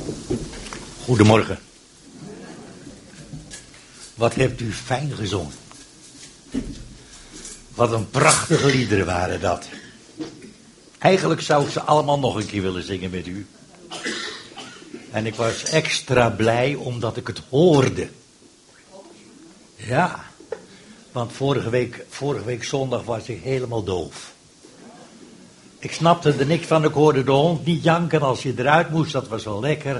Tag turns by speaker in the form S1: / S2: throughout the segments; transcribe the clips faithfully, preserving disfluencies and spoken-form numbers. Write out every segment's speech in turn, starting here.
S1: Goedemorgen. Wat hebt u fijn gezongen. Wat een prachtige liederen waren dat. Eigenlijk zou ik ze allemaal nog een keer willen zingen met u. En ik was extra blij omdat ik het hoorde. Ja, want vorige week, vorige week zondag was ik helemaal doof. Ik snapte er niks van, ik hoorde de hond niet janken als je eruit moest, dat was wel lekker.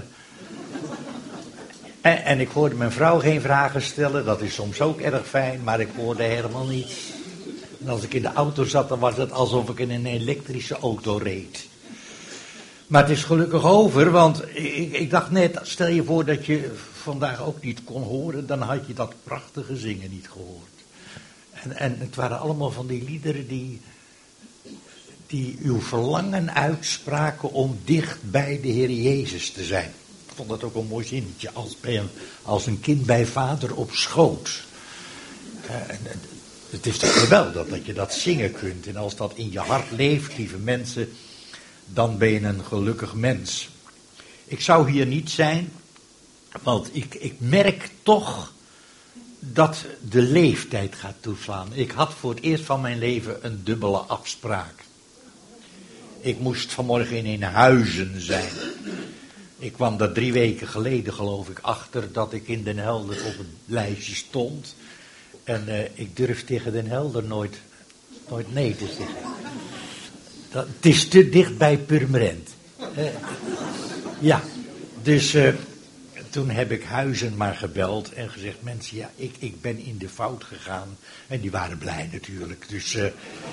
S1: En, en ik hoorde mijn vrouw geen vragen stellen, dat is soms ook erg fijn, maar ik hoorde helemaal niets. En als ik in de auto zat, dan was het alsof ik in een elektrische auto reed. Maar het is gelukkig over, want ik, ik dacht net, stel je voor dat je vandaag ook niet kon horen, dan had je dat prachtige zingen niet gehoord. En, en het waren allemaal van die liederen die, die uw verlangen uitspraken om dicht bij de Heer Jezus te zijn. Ik vond dat ook een mooi zinnetje, als, bij een, als een kind bij vader op schoot. Uh, en, het is toch geweldig dat je dat zingen kunt. En als dat in je hart leeft, lieve mensen, dan ben je een gelukkig mens. Ik zou hier niet zijn, want ik, ik merk toch dat de leeftijd gaat toeslaan. Ik had voor het eerst van mijn leven een dubbele afspraak. Ik moest vanmorgen in Eemhuizen zijn. Ik kwam daar drie weken geleden, geloof ik, achter dat ik in Den Helder op het lijstje stond. En uh, ik durf tegen Den Helder nooit, nooit nee te zeggen. Dat, het is te dicht bij Purmerend. Uh, ja, dus uh, toen heb ik Huizen maar gebeld en gezegd, mensen, ja, ik, ik ben in de fout gegaan. En die waren blij natuurlijk. Dus uh, uh,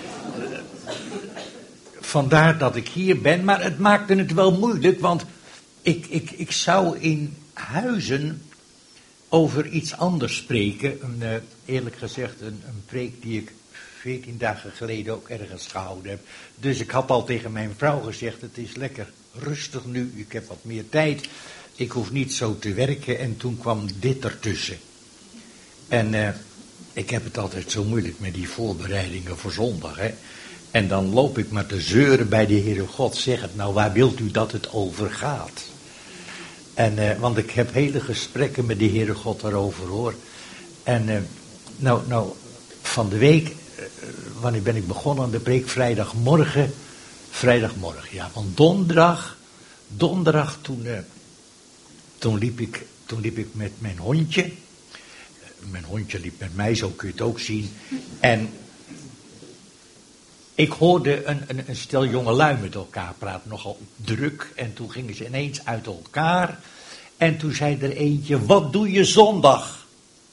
S1: vandaar dat ik hier ben. Maar het maakte het wel moeilijk, want ik, ik, ik zou in Huizen over iets anders spreken. Een, uh, eerlijk gezegd een, een preek die ik veertien dagen geleden ook ergens gehouden heb. Dus ik had al tegen mijn vrouw gezegd, het is lekker rustig nu, ik heb wat meer tijd. Ik hoef niet zo te werken en toen kwam dit ertussen. En uh, ik heb het altijd zo moeilijk met die voorbereidingen voor zondag. Hè? En dan loop ik maar te zeuren bij de Heere God. Zeg het nou, waar wilt u dat het over gaat? En, uh, want ik heb hele gesprekken met de Heere God daarover, hoor. En uh, nou, nou, van de week, uh, wanneer ben ik begonnen aan de preek? Vrijdagmorgen. Vrijdagmorgen, ja. Want donderdag, donderdag toen, uh, toen, liep ik, toen liep ik met mijn hondje. Uh, mijn hondje liep met mij, zo kun je het ook zien. En ik hoorde een, een, een stel jongelui met elkaar praten, nogal druk. En toen gingen ze ineens uit elkaar. En toen zei er eentje, wat doe je zondag?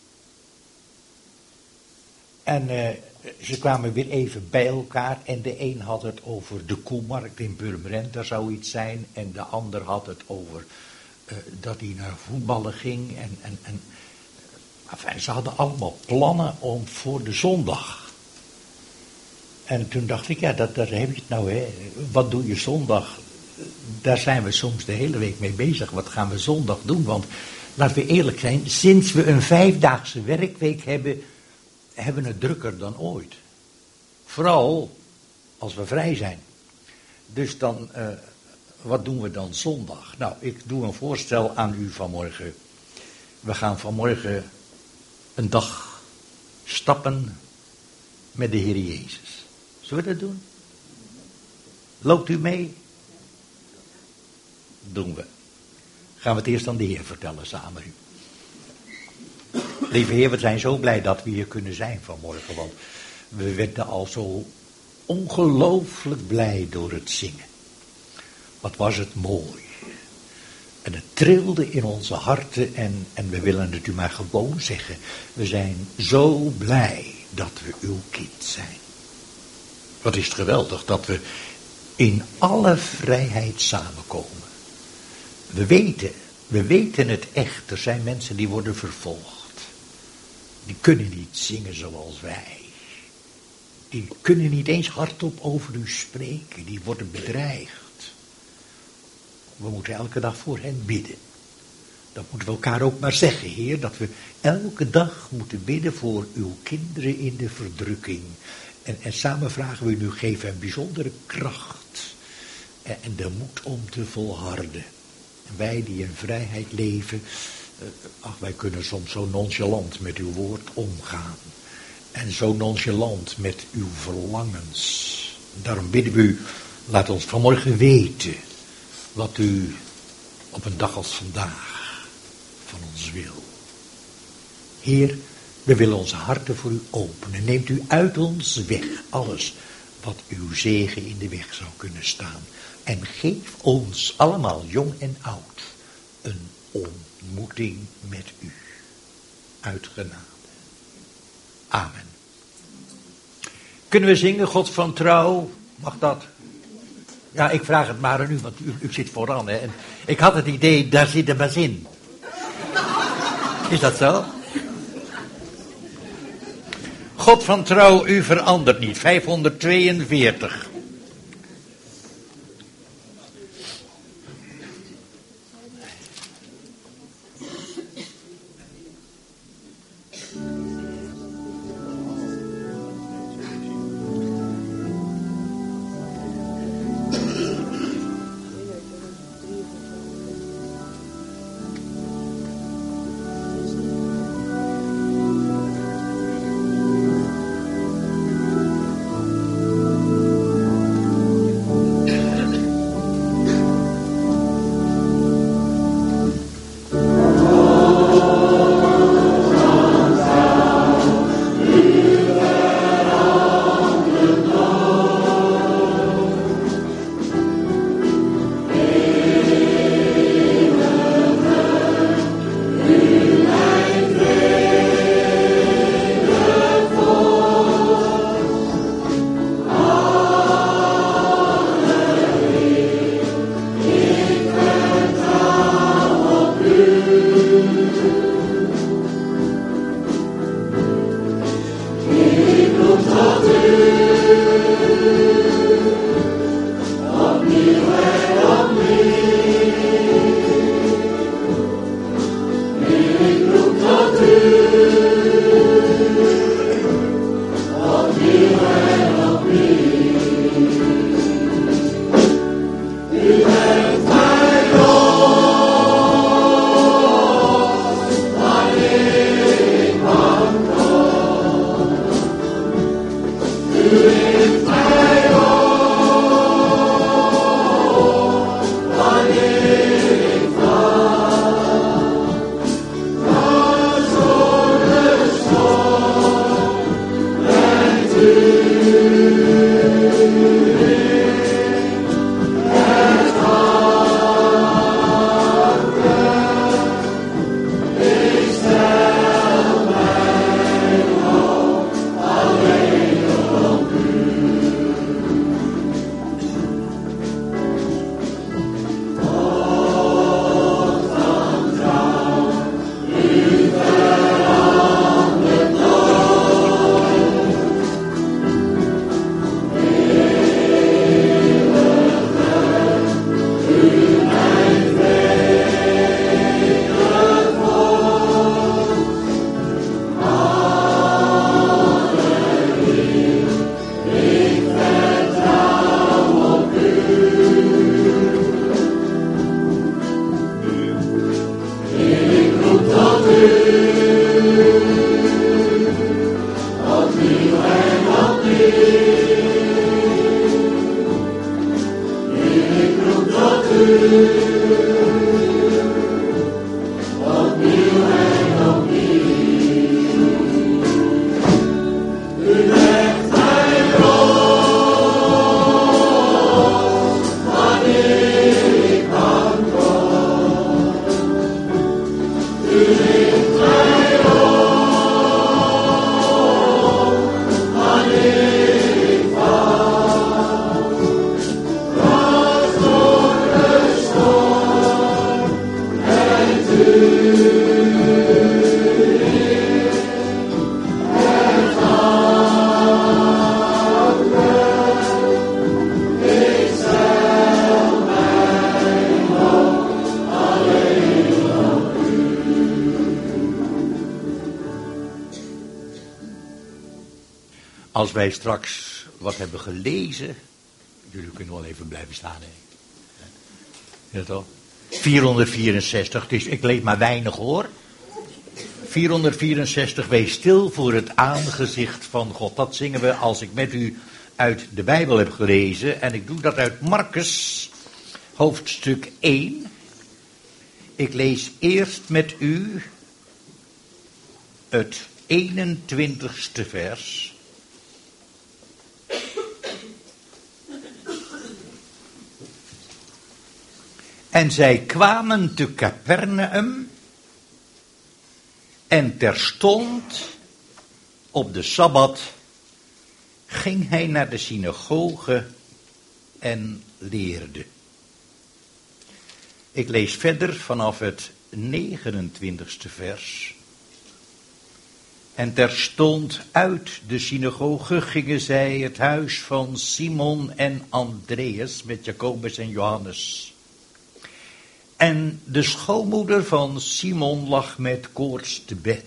S1: En uh, ze kwamen weer even bij elkaar. En de een had het over de Koemarkt in Purmerend, daar zou iets zijn. En de ander had het over uh, dat hij naar voetballen ging. En, en, en enfin, ze hadden allemaal plannen om voor de zondag. En toen dacht ik, ja, dat, daar heb je het nou, hè. Wat doe je zondag? Daar zijn we soms de hele week mee bezig. Wat gaan we zondag doen? Want, laten we eerlijk zijn, sinds we een vijfdaagse werkweek hebben, hebben we het drukker dan ooit. Vooral als we vrij zijn. Dus dan, uh, wat doen we dan zondag? Nou, ik doe een voorstel aan u vanmorgen. We gaan vanmorgen een dag stappen met de Heer Jezus. Zullen we dat doen? Loopt u mee? Doen we. Gaan we het eerst aan de Heer vertellen samen. Lieve Heer, we zijn zo blij dat we hier kunnen zijn vanmorgen. Want we werden al zo ongelooflijk blij door het zingen. Wat was het mooi. En het trilde in onze harten. En, en we willen het u maar gewoon zeggen. We zijn zo blij dat we uw kind zijn. Wat is het geweldig dat we in alle vrijheid samenkomen. We weten, we weten het echt. Er zijn mensen die worden vervolgd. Die kunnen niet zingen zoals wij. Die kunnen niet eens hardop over u spreken. Die worden bedreigd. We moeten elke dag voor hen bidden. Dat moeten we elkaar ook maar zeggen, Heer. Dat we elke dag moeten bidden voor uw kinderen in de verdrukking. En, en samen vragen we u nu, geef een bijzondere kracht. En, en de moed om te volharden. Wij die in vrijheid leven, ach, wij kunnen soms zo nonchalant met uw woord omgaan. En zo nonchalant met uw verlangens. Daarom bidden we u, laat ons vanmorgen weten wat u op een dag als vandaag van ons wil. Heer, we willen onze harten voor u openen. Neemt u uit ons weg alles wat uw zegen in de weg zou kunnen staan. En geef ons allemaal, jong en oud, een ontmoeting met u. Uit genade. Amen. Kunnen we zingen, God van trouw? Mag dat? Ja, ik vraag het maar aan u, want u, u zit vooraan. Hè? En ik had het idee, daar zit een bas in. Is dat zo? God van trouw, u verandert niet. vijfhonderdtweeënveertig. Als wij straks wat hebben gelezen, jullie kunnen wel even blijven staan, hè? Ja toch? vierhonderdvierenzestig, dus ik lees maar weinig hoor. vierhonderdvierenzestig, wees stil voor het aangezicht van God. Dat zingen we als ik met u uit de Bijbel heb gelezen. En ik doe dat uit Markus, hoofdstuk één. Ik lees eerst met u het eenentwintigste vers. En zij kwamen te Capernaum en terstond op de Sabbat ging hij naar de synagoge en leerde. Ik lees verder vanaf het negenentwintigste vers. En terstond uit de synagoge gingen zij het huis van Simon en Andreas met Jacobus en Johannes. En de schoonmoeder van Simon lag met koorts te bed.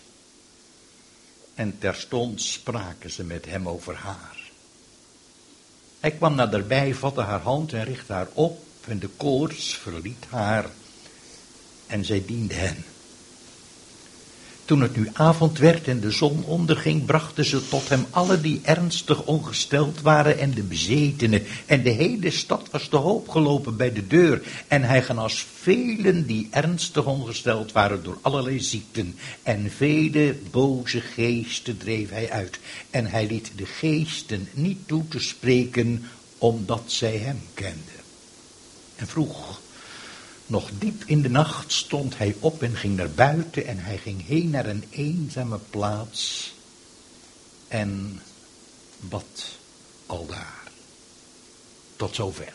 S1: En terstond spraken ze met hem over haar. Hij kwam naderbij, vatte haar hand en richtte haar op. En de koorts verliet haar. En zij diende hen. Toen het nu avond werd en de zon onderging, brachten ze tot hem alle die ernstig ongesteld waren en de bezetenen. En de hele stad was te hoop gelopen bij de deur. En hij genas velen die ernstig ongesteld waren door allerlei ziekten. En vele boze geesten dreef hij uit. En hij liet de geesten niet toe te spreken, omdat zij hem kenden. En vroeg, nog diep in de nacht stond hij op en ging naar buiten en hij ging heen naar een eenzame plaats en bad aldaar. Tot zover.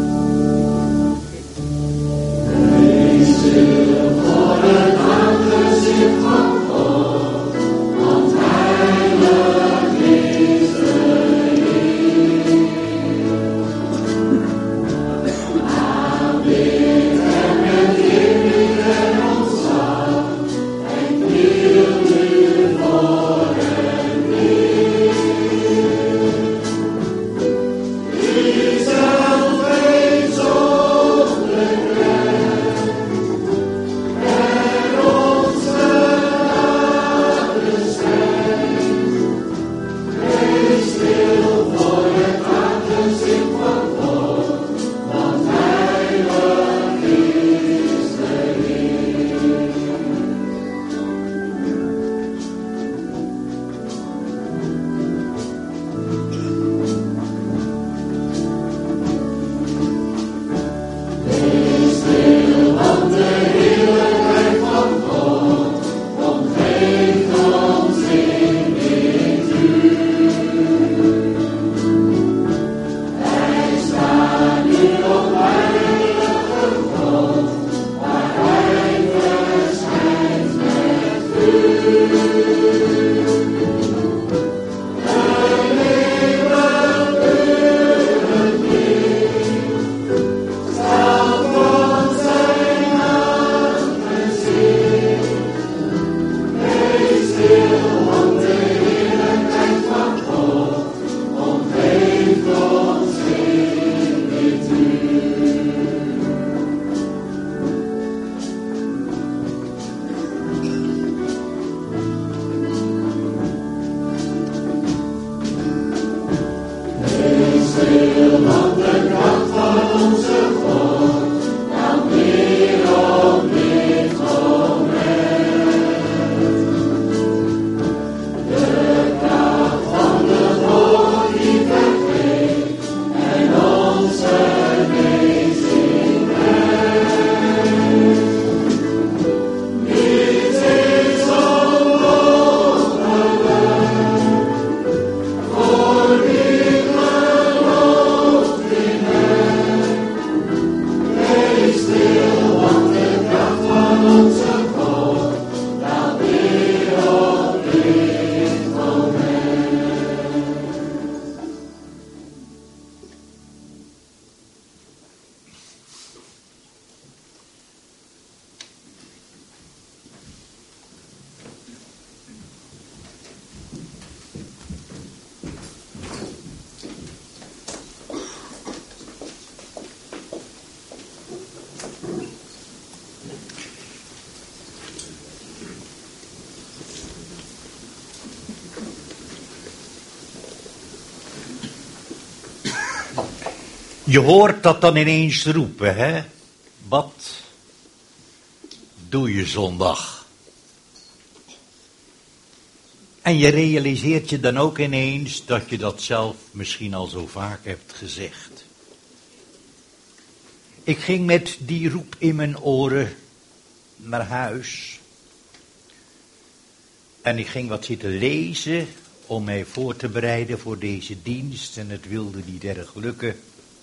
S2: For the
S1: Je hoort dat dan ineens roepen, hè? Wat doe je zondag? En je realiseert je dan ook ineens dat je dat zelf misschien al zo vaak hebt gezegd. Ik ging met die roep in mijn oren naar huis. En ik ging wat zitten lezen om mij voor te bereiden voor deze dienst. En het wilde niet erg lukken.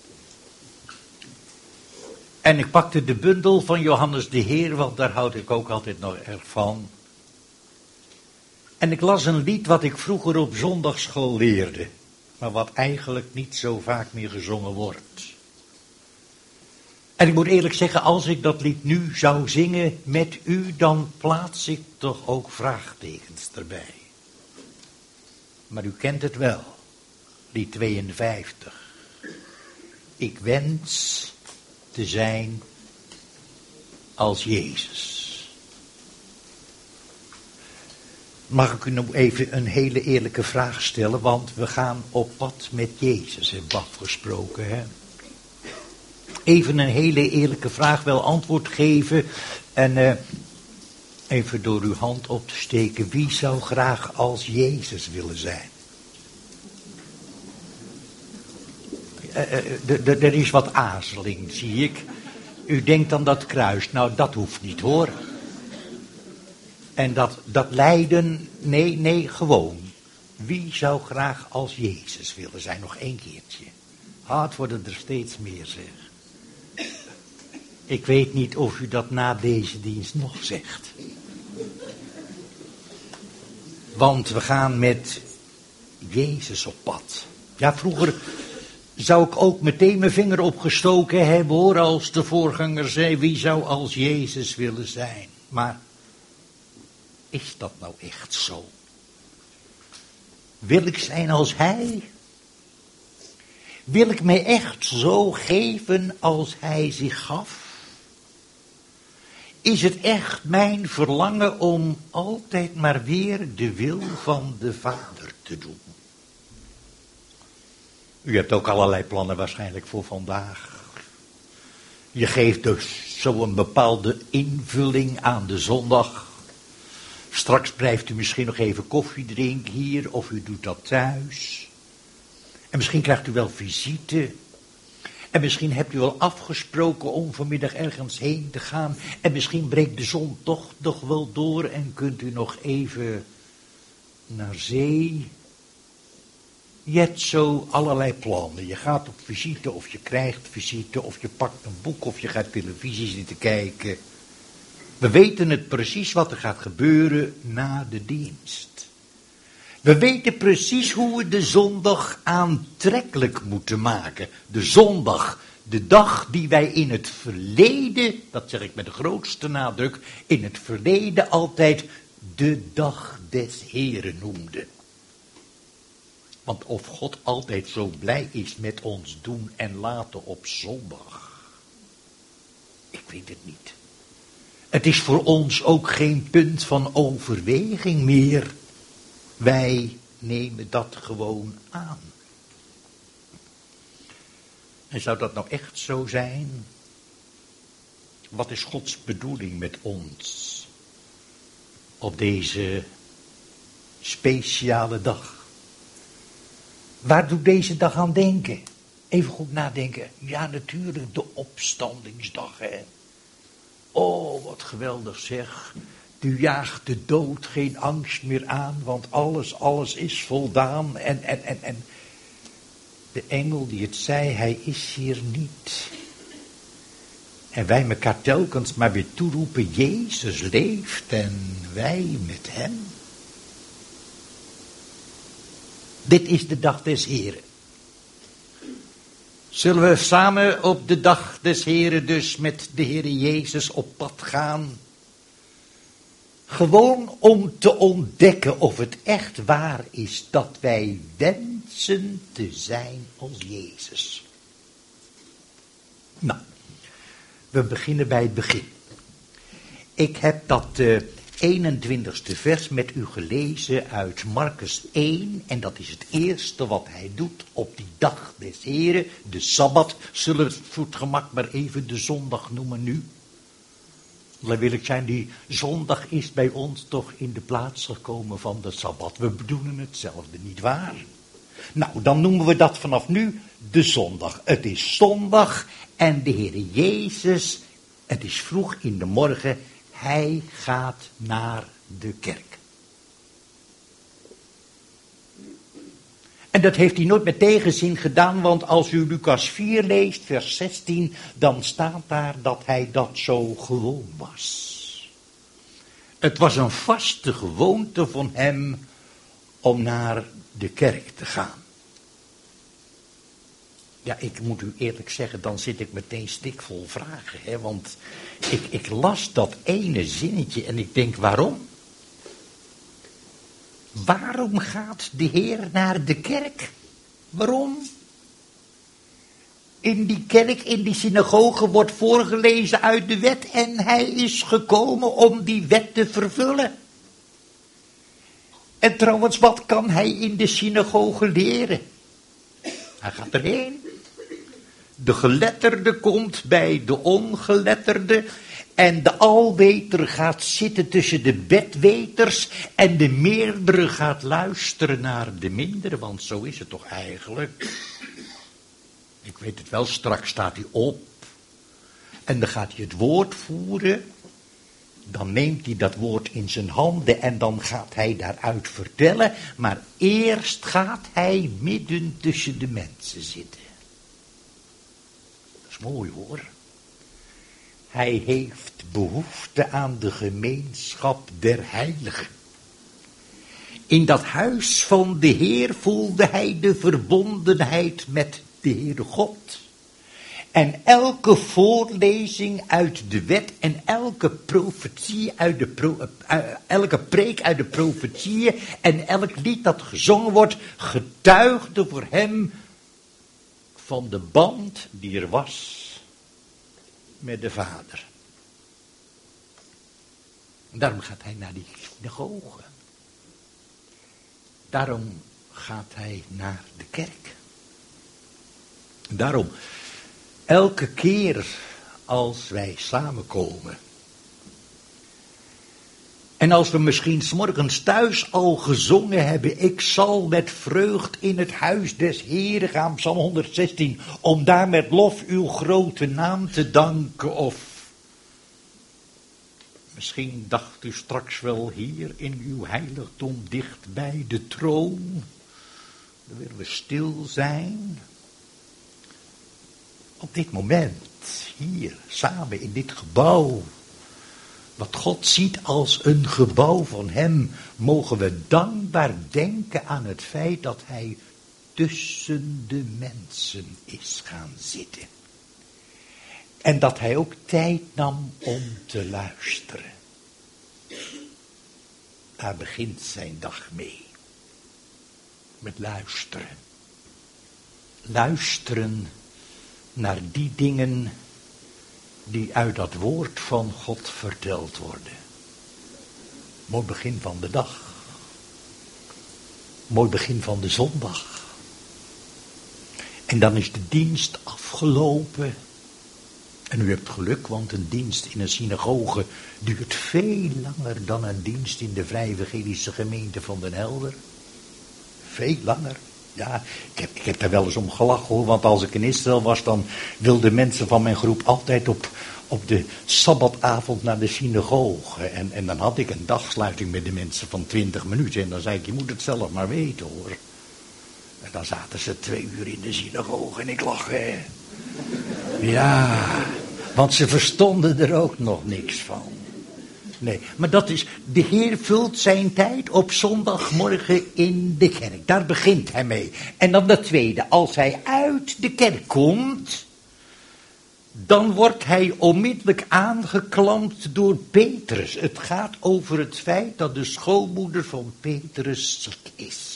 S1: En ik pakte de bundel van Johannes de Heer, want daar houd ik ook altijd nog erg van. En ik las een lied wat ik vroeger op zondagsschool leerde, maar wat eigenlijk niet zo vaak meer gezongen wordt. En ik moet eerlijk zeggen, als ik dat lied nu zou zingen met u, dan plaats ik toch ook vraagtekens erbij. Maar u kent het wel, lied tweeënvijftig. Ik wens te zijn als Jezus. Mag ik u nog even een hele eerlijke vraag stellen, want we gaan op pad met Jezus, hebben we afgesproken, hè? Even een hele eerlijke vraag, wel antwoord geven en uh, even door uw hand op te steken. Wie zou graag als Jezus willen zijn? Er is wat aarzeling, zie ik. U denkt aan dat kruis. Nou, dat hoeft niet, hoor. En dat, dat lijden, nee, nee, gewoon. Wie zou graag als Jezus willen zijn? Nog één keertje. Ah, het worden er steeds meer, zeg. Ik weet niet of u dat na deze dienst nog zegt. Want we gaan met Jezus op pad. Ja, vroeger zou ik ook meteen mijn vinger opgestoken hebben, hoor, als de voorganger zei, wie zou als Jezus willen zijn? Maar is dat nou echt zo? Wil ik zijn als Hij? Wil ik mij echt zo geven als Hij zich gaf? Is het echt mijn verlangen om altijd maar weer de wil van de Vader te doen? U hebt ook allerlei plannen waarschijnlijk voor vandaag. Je geeft dus zo een bepaalde invulling aan de zondag. Straks blijft u misschien nog even koffie drinken hier, of u doet dat thuis. En misschien krijgt u wel visite. En misschien hebt u wel afgesproken om vanmiddag ergens heen te gaan. En misschien breekt de zon toch nog wel door en kunt u nog even naar zee. Je hebt zo allerlei plannen. Je gaat op visite of je krijgt visite of je pakt een boek of je gaat televisie zitten kijken. We weten het precies wat er gaat gebeuren na de dienst. We weten precies hoe we de zondag aantrekkelijk moeten maken. De zondag, de dag die wij in het verleden, dat zeg ik met de grootste nadruk, in het verleden altijd de dag des Heren noemden. Want of God altijd zo blij is met ons doen en laten op zondag, ik weet het niet. Het is voor ons ook geen punt van overweging meer. Wij nemen dat gewoon aan. En zou dat nou echt zo zijn? Wat is Gods bedoeling met ons op deze speciale dag? Waar doet deze dag aan denken? Even goed nadenken. Ja, natuurlijk de opstandingsdag, hè. Oh, wat geweldig zeg. U jaagt de dood geen angst meer aan, want alles, alles is voldaan. En, en, en, en. De engel die het zei, hij is hier niet. En wij elkaar telkens maar weer toeroepen, Jezus leeft en wij met hem. Dit is de dag des Heren. Zullen we samen op de dag des Heren dus met de Heere Jezus op pad gaan? Gewoon om te ontdekken of het echt waar is dat wij wensen te zijn als Jezus. Nou, we beginnen bij het begin. Ik heb dat uh, eenentwintigste vers met u gelezen uit Markus één. En dat is het eerste wat hij doet op die dag des Heren, de Sabbat. Zullen we het voor het gemak maar even de zondag noemen nu? Dan wil ik zijn, die zondag is bij ons toch in de plaats gekomen van de Sabbat. We bedoelen hetzelfde, niet waar? Nou, dan noemen we dat vanaf nu de zondag. Het is zondag en de Heere Jezus, het is vroeg in de morgen, hij gaat naar de kerk. En dat heeft hij nooit met tegenzin gedaan, want als u Lucas vier leest, vers zestien, dan staat daar dat hij dat zo gewoon was. Het was een vaste gewoonte van hem om naar de kerk te gaan. Ja, ik moet u eerlijk zeggen, dan zit ik meteen stikvol vragen, hè, want ik, ik las dat ene zinnetje en ik denk, waarom? Waarom gaat de Heer naar de kerk? Waarom? In die kerk, in die synagoge wordt voorgelezen uit de wet en hij is gekomen om die wet te vervullen. En trouwens, wat kan hij in de synagoge leren? Hij gaat erheen. De geletterde komt bij de ongeletterde. En de alweter gaat zitten tussen de bedweters. En de meerdere gaat luisteren naar de mindere. Want zo is het toch eigenlijk. Ik weet het wel, straks staat hij op. En dan gaat hij het woord voeren. Dan neemt hij dat woord in zijn handen en dan gaat hij daaruit vertellen. Maar eerst gaat hij midden tussen de mensen zitten. Dat is mooi hoor. Hij heeft behoefte aan de gemeenschap der heiligen. In dat huis van de Heer voelde hij de verbondenheid met de Heere God. En elke voorlezing uit de wet en elke profetie uit de pro, uh, elke preek uit de profetieën en elk lied dat gezongen wordt, getuigde voor hem van de band die er was met de Vader. En daarom gaat hij naar die synagoge. Daarom gaat hij naar de kerk. Daarom, elke keer als wij samenkomen. En als we misschien 's morgens thuis al gezongen hebben, ik zal met vreugd in het huis des Heren gaan, Psalm honderdzestien, om daar met lof uw grote naam te danken. Of misschien dacht u straks wel hier in uw heiligdom dicht bij de troon. Dan willen we stil zijn. Op dit moment, hier, samen in dit gebouw, wat God ziet als een gebouw van hem, mogen we dankbaar denken aan het feit dat hij tussen de mensen is gaan zitten. En dat hij ook tijd nam om te luisteren. Daar begint zijn dag mee. Met luisteren. Luisteren naar die dingen die uit dat woord van God verteld worden. Mooi begin van de dag. Mooi begin van de zondag. En dan is de dienst afgelopen. En u hebt geluk, want een dienst in een synagoge duurt veel langer dan een dienst in de Vrije Evangelische Gemeente van Den Helder. Veel langer. Ja, ik heb, ik heb daar wel eens om gelachen hoor, want als ik in Israël was, dan wilden mensen van mijn groep altijd op, op de sabbatavond naar de synagoge. En, en dan had ik een dagsluiting met de mensen van twintig minuten. En dan zei ik, je moet het zelf maar weten hoor. En dan zaten ze twee uur in de synagoge en ik lag, hè. Ja, want ze verstonden er ook nog niks van. Nee, maar dat is, de Heer vult zijn tijd op zondagmorgen in de kerk. Daar begint hij mee. En dan de tweede, als hij uit de kerk komt, dan wordt hij onmiddellijk aangeklampt door Petrus. Het gaat over het feit dat de schoonmoeder van Petrus ziek is.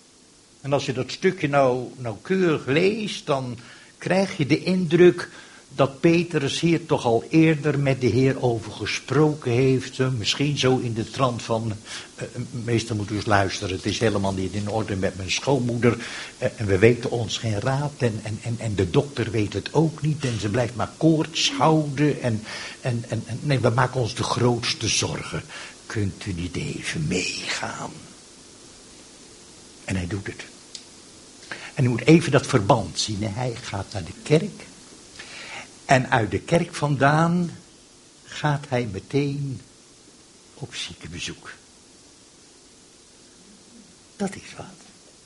S1: En als je dat stukje nou nauwkeurig leest, dan krijg je de indruk dat Petrus hier toch al eerder met de Heer over gesproken heeft. Misschien zo in de trant van, uh, meester moet u eens luisteren, het is helemaal niet in orde met mijn schoonmoeder. Uh, en we weten ons geen raad en, en, en, en de dokter weet het ook niet. En ze blijft maar koorts houden en, en, en, en nee, we maken ons de grootste zorgen. Kunt u niet even meegaan? En hij doet het. En u moet even dat verband zien. Hij gaat naar de kerk. En uit de kerk vandaan gaat hij meteen op ziekenbezoek. Dat is wat.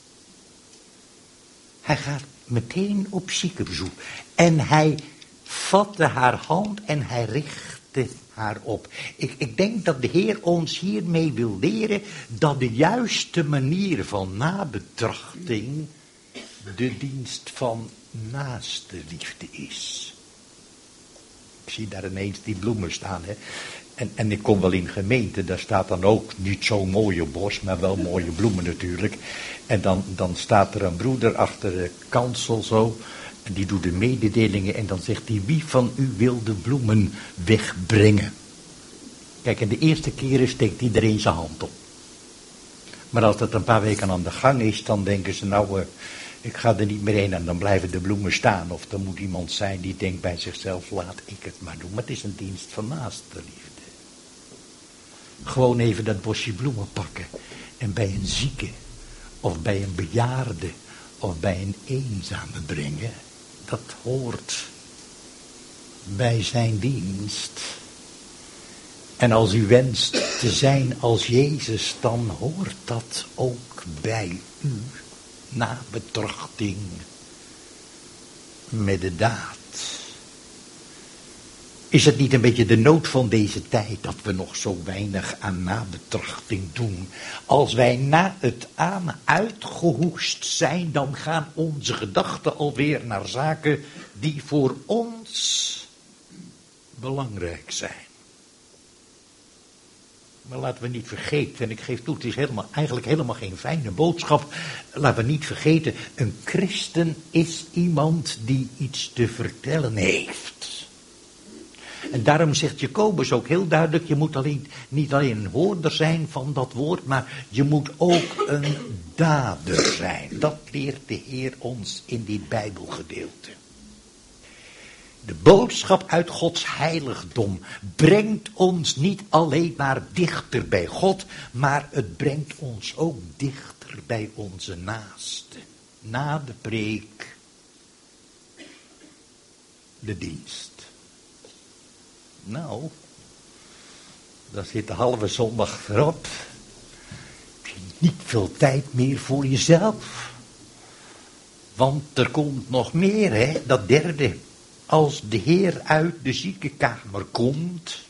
S1: Hij gaat meteen op ziekenbezoek. En hij vatte haar hand en hij richtte haar op. Ik, ik denk dat de Heer ons hiermee wil leren dat de juiste manier van nabetrachting de dienst van naaste liefde is. Ik zie daar ineens die bloemen staan. Hè? En, en ik kom wel in gemeente, daar staat dan ook niet zo'n mooie bos, maar wel mooie bloemen natuurlijk. En dan, dan staat er een broeder achter de kansel zo. En die doet de mededelingen en dan zegt hij, wie van u wil de bloemen wegbrengen? Kijk, en de eerste keren steekt iedereen zijn hand op. Maar als dat een paar weken aan de gang is, dan denken ze nou, uh, ik ga er niet meer heen en dan blijven de bloemen staan. Of er moet iemand zijn die denkt bij zichzelf, laat ik het maar doen. Maar het is een dienst van naaste liefde. Gewoon even dat bosje bloemen pakken en bij een zieke of bij een bejaarde of bij een eenzame brengen. Dat hoort bij zijn dienst. En als u wenst te zijn als Jezus, dan hoort dat ook bij u. Nabetrachting met de daad. Is het niet een beetje de nood van deze tijd dat we nog zo weinig aan nabetrachting doen? Als wij na het aan uitgehoest zijn, dan gaan onze gedachten alweer naar zaken die voor ons belangrijk zijn. Maar laten we niet vergeten, en ik geef toe, het is helemaal, eigenlijk helemaal geen fijne boodschap. Laten we niet vergeten, een christen is iemand die iets te vertellen heeft. En daarom zegt Jacobus ook heel duidelijk, je moet alleen, niet alleen een hoorder zijn van dat woord, maar je moet ook een dader zijn. Dat leert de Heer ons in dit Bijbelgedeelte. De boodschap uit Gods heiligdom brengt ons niet alleen maar dichter bij God, maar het brengt ons ook dichter bij onze naaste. Na de preek, de dienst. Nou, daar zit de halve zondag erop. Heb je niet veel tijd meer voor jezelf. Want er komt nog meer, hè, dat derde. Als de Heer uit de ziekenkamer komt,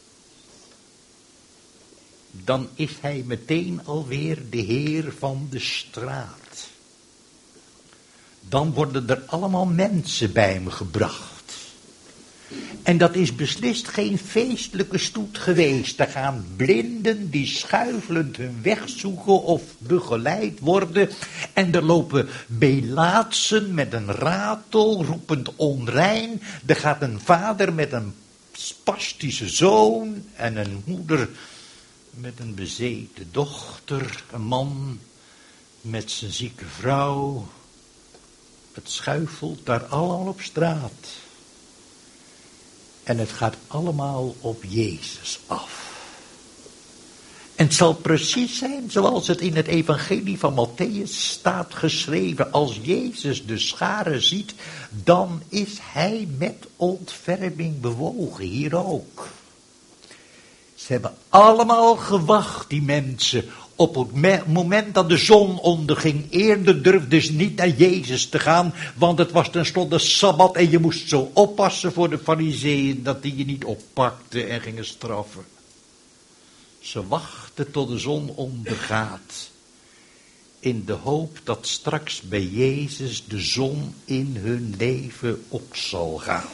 S1: dan is hij meteen alweer de Heer van de straat. Dan worden er allemaal mensen bij hem gebracht. En dat is beslist geen feestelijke stoet geweest. Er gaan blinden die schuifelend hun weg zoeken of begeleid worden. En er lopen melaatsen met een ratel, roepend onrein. Er gaat een vader met een spastische zoon en een moeder met een bezeten dochter. Een man met zijn zieke vrouw. Het schuifelt daar allemaal op straat. En het gaat allemaal op Jezus af. En het zal precies zijn zoals het in het evangelie van Mattheüs staat geschreven. Als Jezus de scharen ziet, dan is hij met ontferming bewogen. Hier ook. Ze hebben allemaal gewacht, die mensen, op het moment dat de zon onderging. Eerder durfden ze niet naar Jezus te gaan, want het was tenslotte Sabbat en je moest zo oppassen voor de Farizeeën dat die je niet oppakten en gingen straffen. Ze wachten tot de zon ondergaat, in de hoop dat straks bij Jezus de zon in hun leven op zal gaan.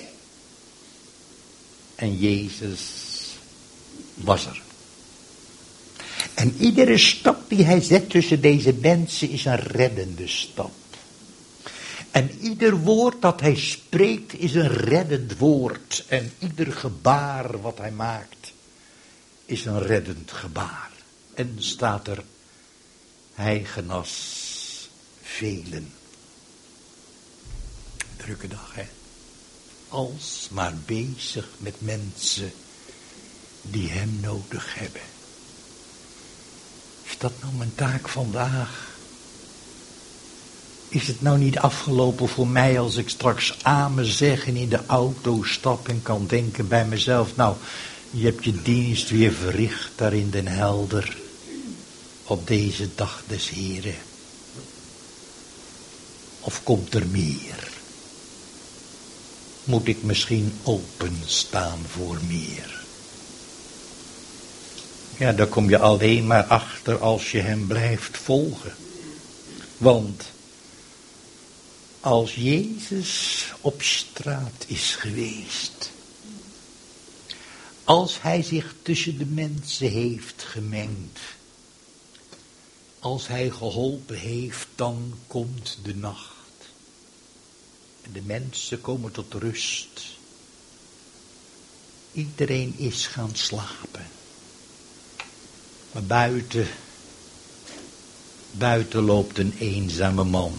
S1: En Jezus was er. En iedere stap die hij zet tussen deze mensen is een reddende stap. En En ieder woord dat hij spreekt is een reddend woord. En ieder gebaar wat hij maakt is een reddend gebaar. En staat er, hij genas velen. Drukke dag, hè. Als maar bezig met mensen die hem nodig hebben. Is dat nou mijn taak vandaag? Is het nou niet afgelopen voor mij als ik straks amen zeg en in de auto stap en kan denken bij mezelf, nou, je hebt je dienst weer verricht daar in Den Helder op deze dag des Heren. Of komt er meer? Moet ik misschien openstaan voor meer? Ja, daar kom je alleen maar achter als je hem blijft volgen. Want als Jezus op straat is geweest, als hij zich tussen de mensen heeft gemengd, als hij geholpen heeft, dan komt de nacht. En de mensen komen tot rust. Iedereen is gaan slapen. Maar buiten, buiten loopt een eenzame man.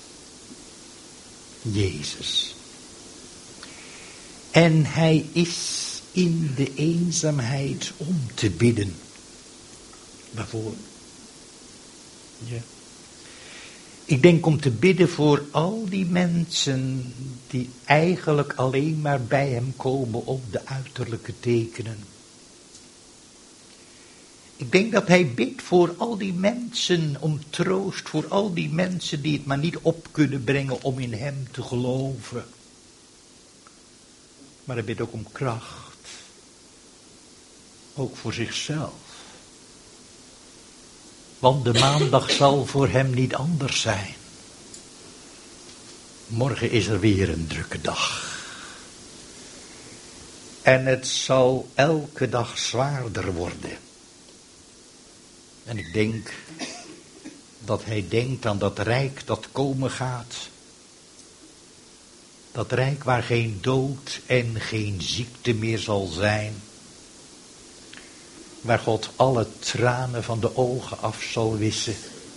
S1: Jezus. En hij is in de eenzaamheid om te bidden. Waarvoor? Ja. Ik denk om te bidden voor al die mensen die eigenlijk alleen maar bij hem komen op de uiterlijke tekenen. Ik denk dat hij bidt voor al die mensen om troost, voor al die mensen die het maar niet op kunnen brengen om in hem te geloven. Maar hij bidt ook om kracht. Ook voor zichzelf. Want de maandag zal voor hem niet anders zijn. Morgen is er weer een drukke dag. En het zal elke dag zwaarder worden. En ik denk dat hij denkt aan dat rijk dat komen gaat. Dat rijk waar geen dood en geen ziekte meer zal zijn. Waar God alle tranen van de ogen af zal wissen.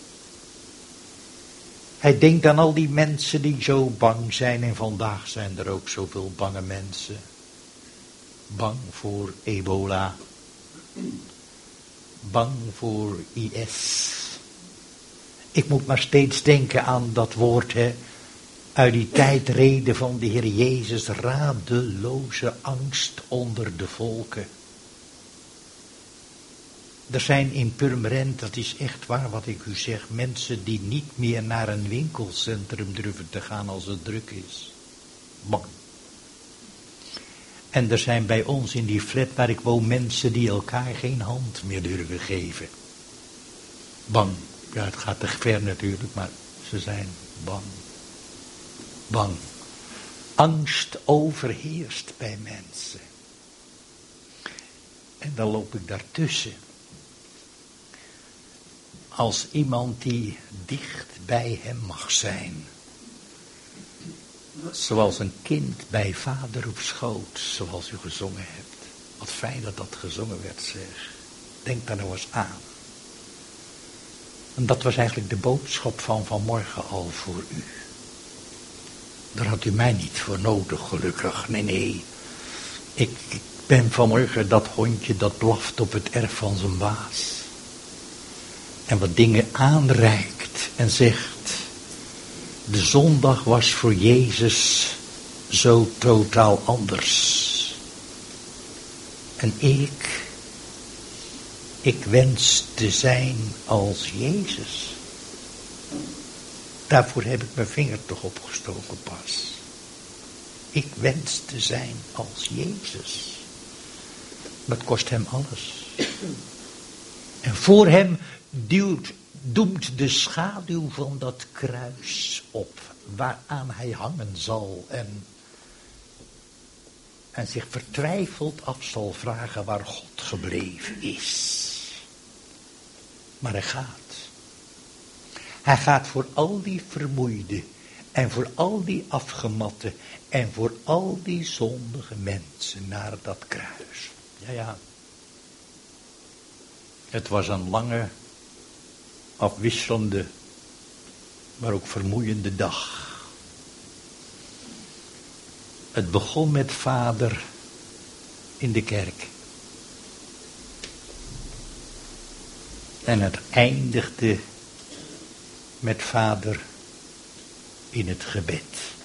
S1: Hij denkt aan al die mensen die zo bang zijn. En vandaag zijn er ook zoveel bange mensen. Bang voor ebola. Bang voor I S. Ik moet maar steeds denken aan dat woord, hè, uit die tijdreden van de Heer Jezus. Radeloze angst onder de volken. Er zijn in Purmerend, dat is echt waar wat ik u zeg, mensen die niet meer naar een winkelcentrum durven te gaan als het druk is. Bang. En er zijn bij ons in die flat waar ik woon mensen die elkaar geen hand meer durven geven. Bang. Ja, het gaat te ver natuurlijk, maar ze zijn bang. Bang. Angst overheerst bij mensen. En dan loop ik daartussen. Als iemand die dicht bij hem mag zijn. Zoals een kind bij vader op schoot, zoals u gezongen hebt. Wat fijn dat dat gezongen werd, zeg. Denk daar nou eens aan. En dat was eigenlijk de boodschap van vanmorgen al voor u. Daar had u mij niet voor nodig, gelukkig. Nee, nee. Ik, ik ben vanmorgen dat hondje dat blaft op het erf van zijn baas. En wat dingen aanreikt en zegt. De zondag was voor Jezus zo totaal anders. En ik, ik wens te zijn als Jezus. Daarvoor heb ik mijn vinger toch opgestoken pas. Ik wens te zijn als Jezus. Dat kost hem alles. En voor hem duwt, doemt de schaduw van dat kruis op, waaraan hij hangen zal en, en zich vertwijfeld af zal vragen waar God gebleven is. Maar hij gaat. Hij gaat voor al die vermoeide En voor al die afgematte en voor al die zondige mensen naar dat kruis. Ja, ja. Het was een lange, afwisselende, maar ook vermoeiende dag. Het begon met vader in de kerk. En het eindigde met vader in het gebed.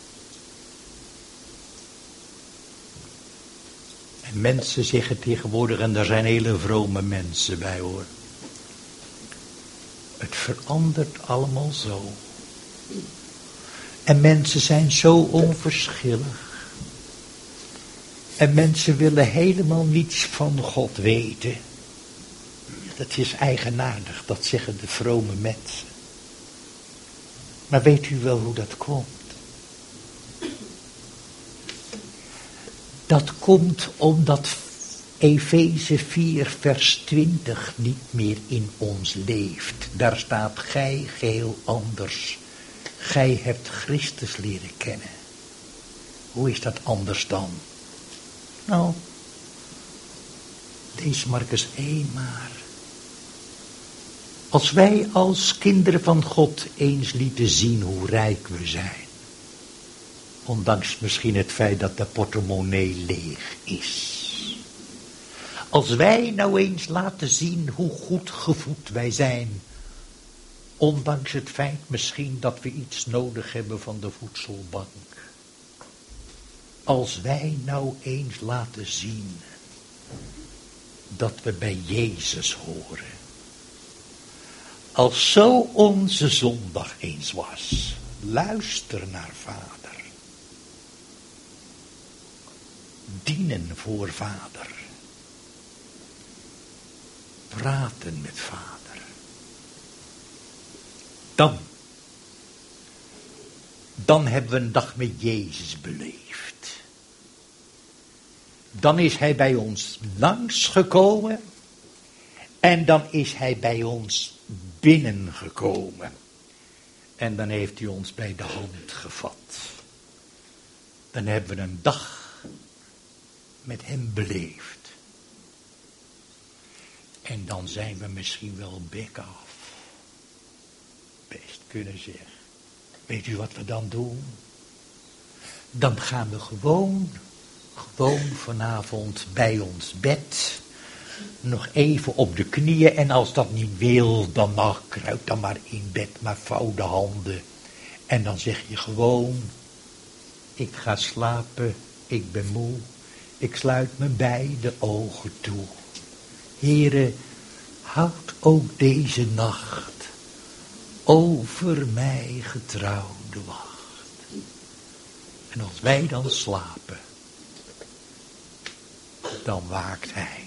S1: En mensen zeggen tegenwoordig, en daar zijn hele vrome mensen bij hoor. Het verandert allemaal zo. En mensen zijn zo onverschillig. En mensen willen helemaal niets van God weten. Dat is eigenaardig, dat zeggen de vrome mensen. Maar weet u wel hoe dat komt? Dat komt omdat Efeze vier vers twintig niet meer in ons leeft. Daar staat gij geheel anders. Gij hebt Christus leren kennen. Hoe is dat anders dan? Nou, lees Marcus één maar. Als wij als kinderen van God eens lieten zien hoe rijk we zijn. Ondanks misschien het feit dat de portemonnee leeg is. Als wij nou eens laten zien hoe goed gevoed wij zijn. Ondanks het feit misschien dat we iets nodig hebben van de voedselbank. Als wij nou eens laten zien dat we bij Jezus horen. Als zo onze zondag eens was, luister naar vader. Dienen voor vader. Praten met vader. Dan, dan hebben we een dag met Jezus beleefd. Dan is hij bij ons langsgekomen en dan is hij bij ons binnengekomen. En dan heeft hij ons bij de hand gevat. Dan hebben we een dag met hem beleefd. En dan zijn we misschien wel bek af. Best kunnen zeggen. Weet u wat we dan doen? Dan gaan we gewoon, gewoon vanavond bij ons bed. Nog even op de knieën. En als dat niet wil, dan mag, kruip dan maar in bed. Maar vouw de handen. En dan zeg je gewoon. Ik ga slapen. Ik ben moe. Ik sluit me beide ogen toe. Heere, houd ook deze nacht over mij getrouwde wacht. En als wij dan slapen, dan waakt hij.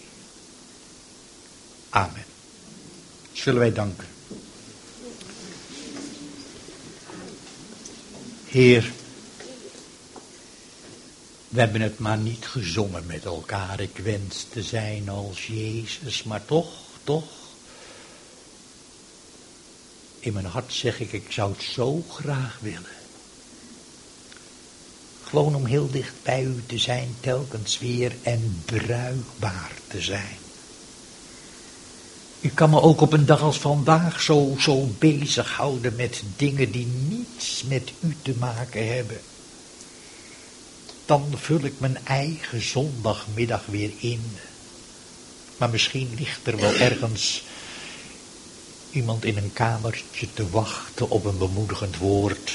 S1: Amen. Zullen wij danken. Heer, we hebben het maar niet gezongen met elkaar. Ik wens te zijn als Jezus, maar toch, toch. In mijn hart zeg ik, ik zou het zo graag willen. Gewoon om heel dicht bij u te zijn, telkens weer en bruikbaar te zijn. U kan me ook op een dag als vandaag zo, zo bezighouden met dingen die niets met u te maken hebben. Dan vul ik mijn eigen zondagmiddag weer in. Maar misschien ligt er wel ergens iemand in een kamertje te wachten op een bemoedigend woord.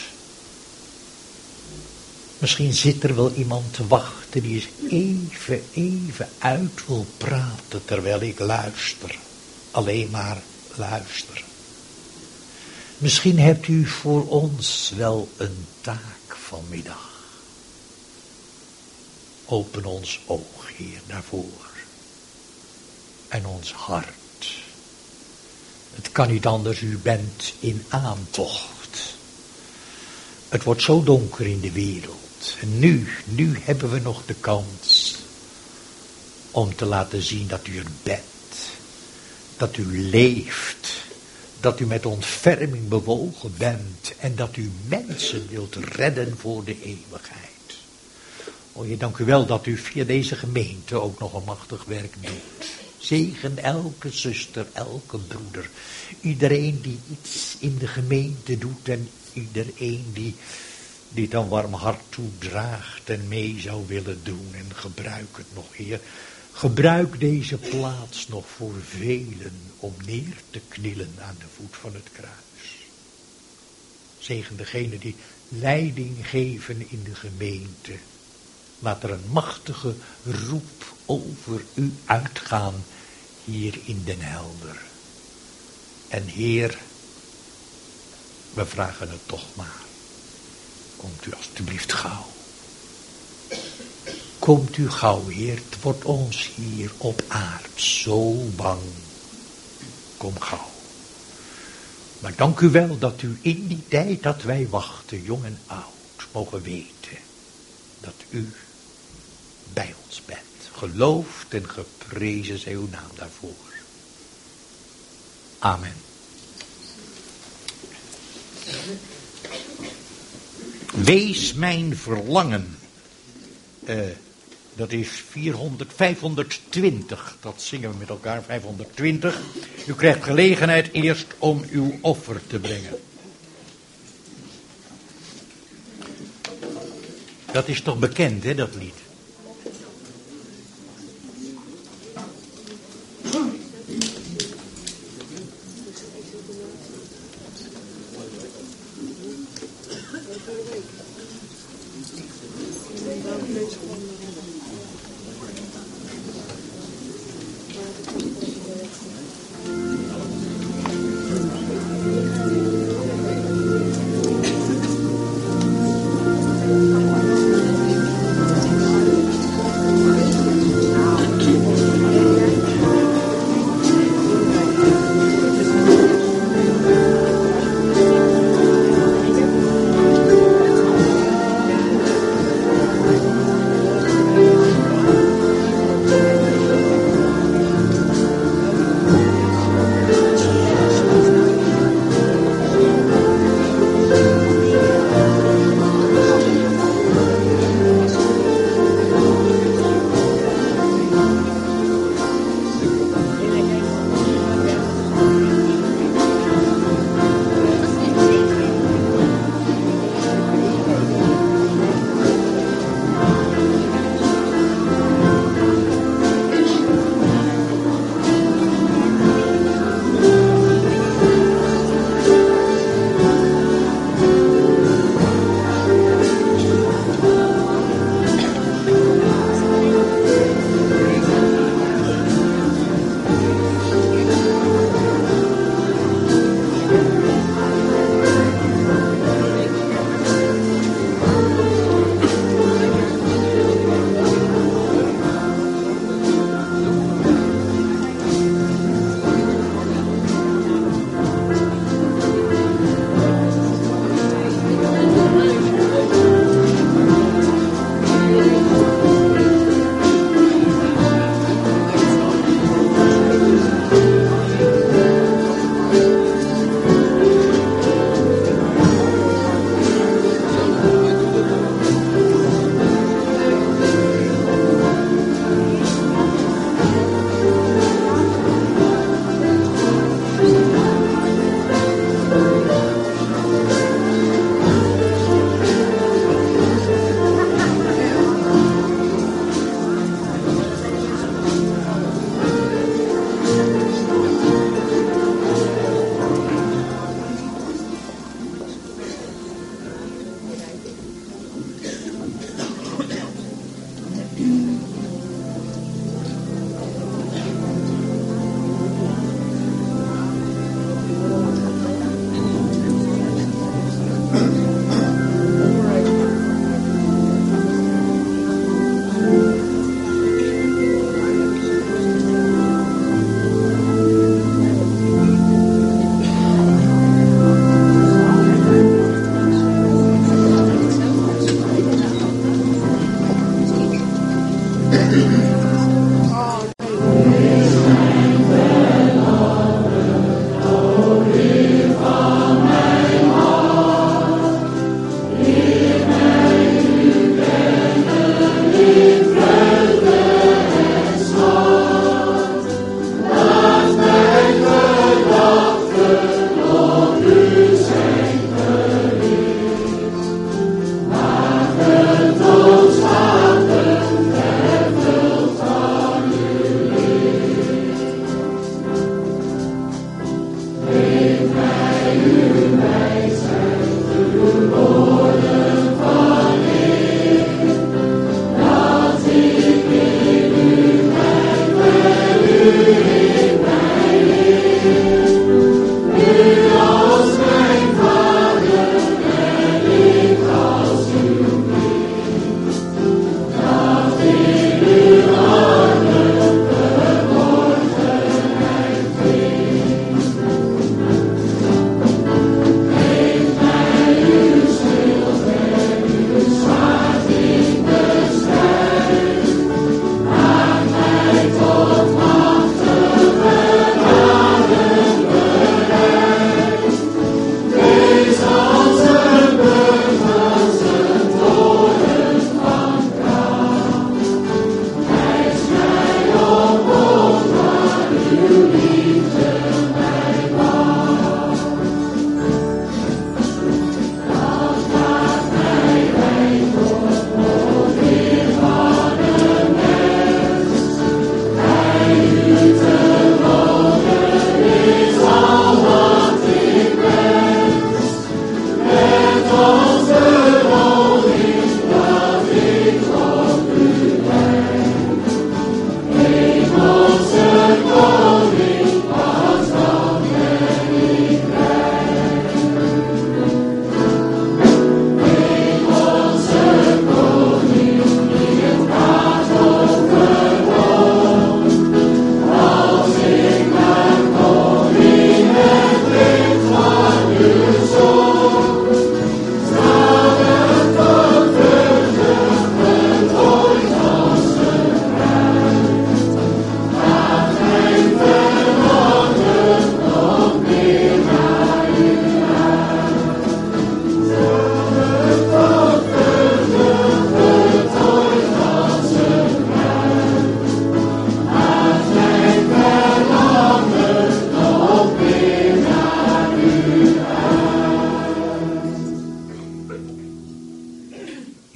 S1: Misschien zit er wel iemand te wachten die eens even, even uit wil praten terwijl ik luister. Alleen maar luister. Misschien hebt u voor ons wel een taak vanmiddag. Open ons oog, Heer, daarvoor. En ons hart. Het kan niet anders, u bent in aantocht. Het wordt zo donker in de wereld. En nu, nu hebben we nog de kans om te laten zien dat u er bent. Dat u leeft. dat u met ontferming bewogen bent en dat u mensen wilt redden voor de eeuwigheid. O Heer, dank u wel dat u via deze gemeente ook nog een machtig werk doet. Zegen elke zuster, elke broeder, iedereen die iets in de gemeente doet en iedereen die dit een warm hart toedraagt en mee zou willen doen. En gebruik het nog, Heer. Gebruik deze plaats nog voor velen om neer te knielen aan de voet van het kruis. Zegen degene die leiding geven in de gemeente. Laat er een machtige roep over u uitgaan hier in Den Helder. En Heer, we vragen het toch maar. Komt u alstublieft gauw. Komt u gauw, Heer. Het wordt ons hier op aard zo bang. Kom gauw. Maar dank u wel dat u in die tijd dat wij wachten, jong en oud, mogen weten dat u bij ons bent. Geloofd en geprezen zij uw naam daarvoor. Amen. Wees mijn verlangen. Uh, dat is vierhonderd, vijfhonderdtwintig. Dat zingen we met elkaar, vijfhonderdtwintig. U krijgt gelegenheid eerst om uw offer te brengen. Dat is toch bekend, hè, dat lied?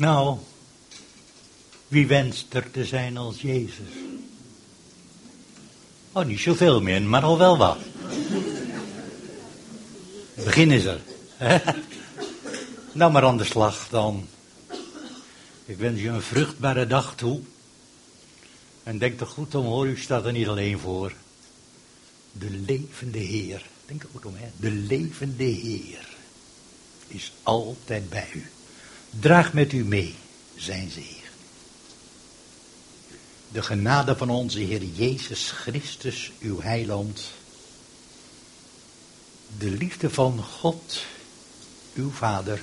S1: Nou, wie wenst er te zijn als Jezus? Oh, niet zoveel meer, maar al wel wat. Het begin is er. Hè? Nou, maar aan de slag dan. Ik wens je een vruchtbare dag toe. En denk er goed om, hoor, u staat er niet alleen voor. De levende Heer. Denk er goed om, hè. De levende Heer is altijd bij u. Draag met u mee zijn zegen. De genade van onze Heer Jezus Christus, uw heiland. De liefde van God, uw Vader.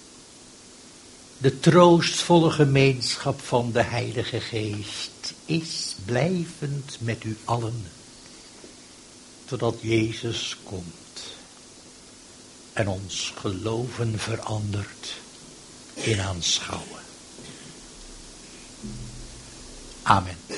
S1: De troostvolle gemeenschap van de Heilige Geest is blijvend met u allen. Totdat Jezus komt en ons geloven verandert in aanschouwen. Amen.